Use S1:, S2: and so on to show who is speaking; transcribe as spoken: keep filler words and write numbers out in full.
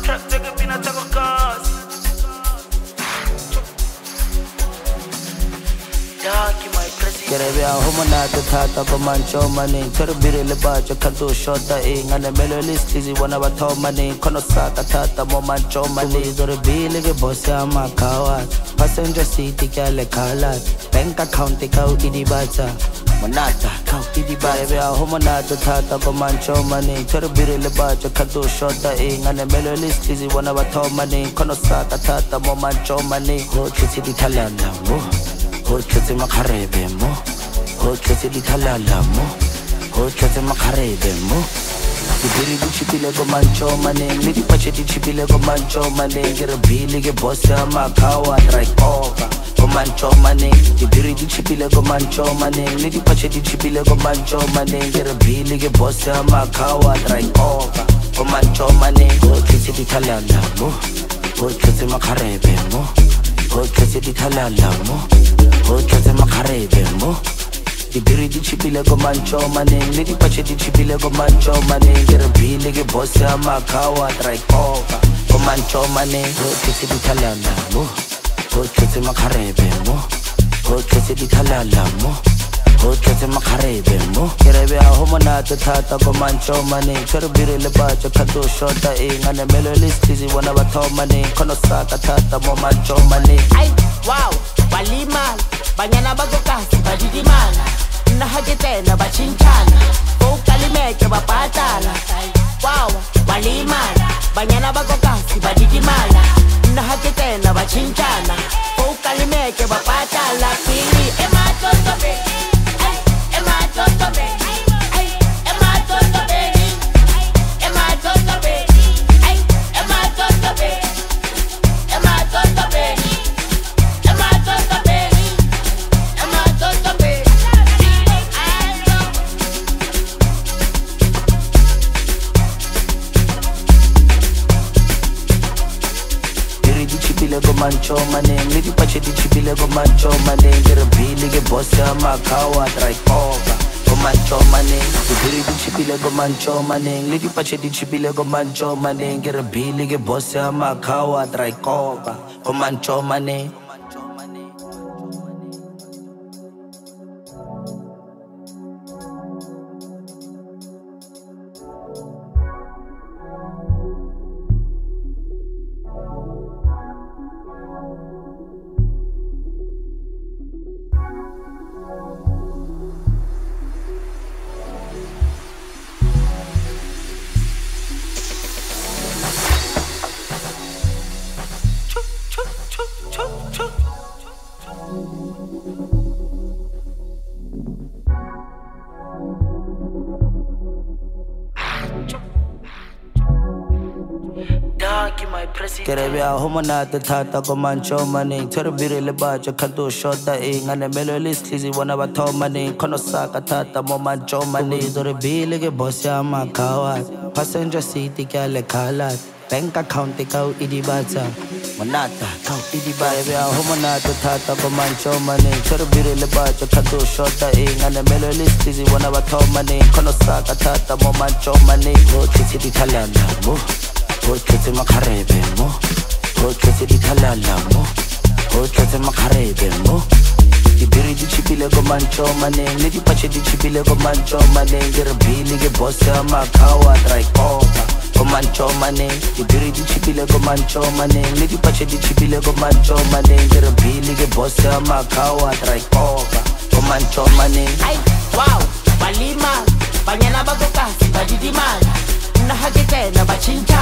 S1: Kerebia homonata tata komancho mani Terbiri lebaja kadu shota e Ngane melo listizi wana bato mani Kono saka tata mo mancho mani Zore bili ge bosse ama kawat Passenger seat ikale kalat Bank account ikau idi baca Monata kau idi baca Kerebia homonata tata komancho mani Terbiri lebaja kadu shota e Ngane melo listizi wana bato mani Kono saka tata mo mancho mani Ho chisi di talanda mo Ho chese makarebe mo Ho chese di talala mo Ho chese makarebe mo Dibiri di chipile go mancho mane Midi pache di chipile go mancho mane Gira bili ge bosse ama kawa Drike over go mancho mane Dibiri di chipile go mancho mane Midi pache di chipile go mancho mane Gira bili ge bosse ama kawa Drike over go mancho mane Ho chese di talala mo Ho chese makarebe mo Ho chese di talala mo Ho chese makarebe mo Dibiri di chipile go mancho mane Midi pache di chipile go mancho mane Gira bili ge bosse ama kawa Drike over go mancho mane Ho chese di talala mo Ho chese makarebe mo Ho chese di talala mo Ho chese makarebe mo Kerebia homonata tata go mancho mane Terbiri lebaja kadu shota e Ngane melo listizi wana bato mane Kono saka tata mo mancho mane
S2: Ay, wow, balimala Banyana bagokasi badidimala Nahagitena bachinchana Ukalimeke bapatala Wow, balimala Banyana bagokasi badidimala Nahagitena bachinchana Ukalimeke bapatala Pili, ema toto baby Ay, ema toto baby Ay, ema toto baby Ema toto baby Ay, ema toto baby Ema toto baby
S1: Go mancho mane Midi pache di chipile go mancho mane Gira bili ge bosse ama kawa Drike over go mancho mane Dibiri di chipile go mancho mane Midi pache di chipile go mancho mane Gira bili ge bosse ama kawa Drike over go mancho mane Kerebia homonata tata go mancho mane Terbiri lebaja kadu shota e Ngane melo listizi wana bato mane Kono saka tata mo mancho mane Zore bili ge bosse ama kawat Passenger seat ikale kalat Bank account ikau idi baca Monata kau idi baca Kerebia homonata tata go mancho mane Terbiri lebaja kadu shota e Ngane melo listizi wana bato mane Kono saka tata mo mancho mane Ho chisi di talala mo Ho chese makarebe mo Ho chese di talala mo Ho chese makarebe mo Dibiri di chipile go mancho mane Midi pache di chipile go mancho mane Gira bili ge bosse ama kawa Drike over go mancho mane Dibiri di chipile go mancho mane Midi pache di chipile go mancho mane Gira bili ge bosse ama kawa Drike over go mancho mane
S2: Ay, wow, balimala Banyana bagokasi badidimala Nahagitena bachincha